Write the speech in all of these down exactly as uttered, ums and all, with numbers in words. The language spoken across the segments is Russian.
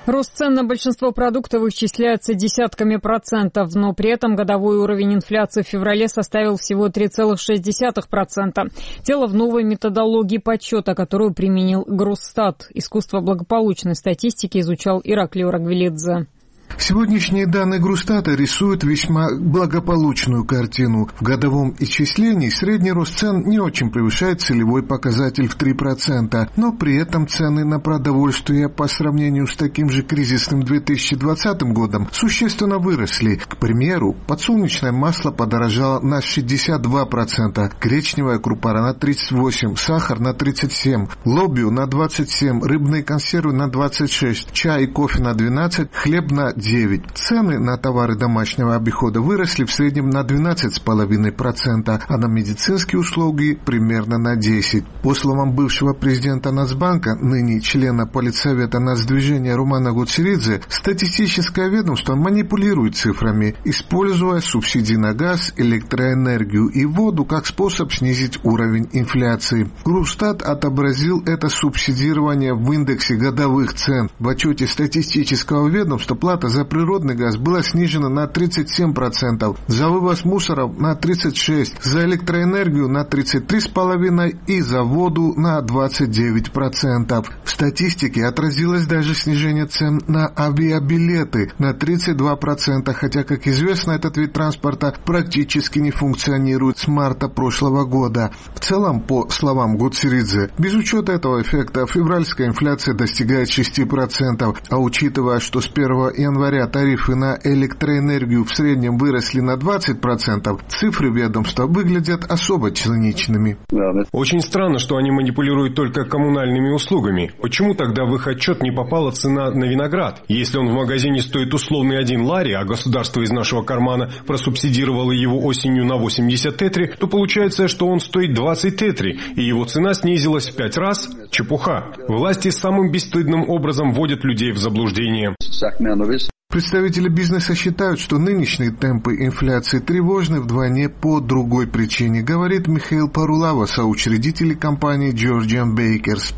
Рост цен на большинство продуктов исчисляется десятками процентов, но при этом годовой уровень инфляции в феврале составил всего три целых шесть десятых процента. Дело в новой методологии подсчета, которую применил Гроссстат. Искусство благополучной статистики изучал Ираклий Орагвелидзе. Сегодняшние данные Гроссстата рисуют весьма благополучную картину. В годовом исчислении средний рост цен не очень превышает целевой показатель в три процента, но при этом цены на продовольствие по сравнению с таким же кризисным две тысячи двадцатым годом существенно выросли. К примеру, подсолнечное масло подорожало на шестьдесят два процента, гречневая крупа на тридцать восемь процентов, сахар на тридцать семь процентов, лобио на двадцать семь процентов, рыбные консервы на двадцать шесть процентов, чай и кофе на двенадцать процентов, хлеб на девять процентов. Цены на товары домашнего обихода выросли в среднем на двенадцать целых пять десятых процента, а на медицинские услуги примерно на десять процентов. По словам бывшего президента Нацбанка, ныне члена Политсовета Нацдвижения Румана Гуцеридзе, статистическое ведомство манипулирует цифрами, используя субсидии на газ, электроэнергию и воду как способ снизить уровень инфляции. Гроссстат отобразил это субсидирование в индексе годовых цен. В отчете статистического ведомства плата за природный газ была снижена на тридцать семь процентов, за вывоз мусоров на тридцать шесть процентов, за электроэнергию на тридцать три целых пять десятых процента и за воду на двадцать девять процентов. В статистике отразилось даже снижение цен на авиабилеты на тридцать два процента, хотя, как известно, этот вид транспорта практически не функционирует с марта прошлого года. В целом, по словам Гуцеридзе, без учета этого эффекта февральская инфляция достигает шесть процентов, а учитывая, что с первого января тарифы на электроэнергию в среднем выросли на двадцать процентов, цифры ведомства выглядят особо циничными. Очень странно, что они манипулируют только коммунальными услугами. Почему тогда в их отчет не попала цена на виноград? Если он в магазине стоит условный один лари, а государство из нашего кармана просубсидировало его осенью на восемьдесят тетри, то получается, что он стоит двадцать тетри, и его цена снизилась в пять раз? Чепуха. Власти самым бесстыдным образом вводят людей в заблуждение. Представители бизнеса считают, что нынешние темпы инфляции тревожны вдвойне по другой причине, говорит Михаил Парулава, соучредитель компании Georgian Bakers.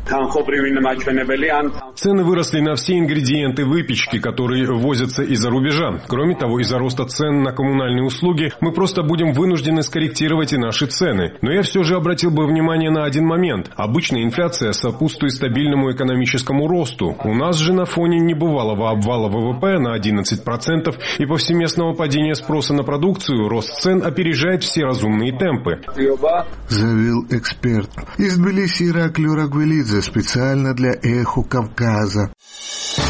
Цены выросли на все ингредиенты выпечки, которые ввозятся из-за рубежа. Кроме того, из-за роста цен на коммунальные услуги мы просто будем вынуждены скорректировать и наши цены. Но я все же обратил бы внимание на один момент. Обычно инфляция сопутствует стабильному экономическому росту. У нас же на фоне небывалого обвала ВВП на одиннадцать процентов и повсеместного падения спроса на продукцию, рост цен опережает все разумные темпы. Заявил эксперт. Из Тбилиси Ираклий Орагвелидзе специально для «Эхо Кавказа».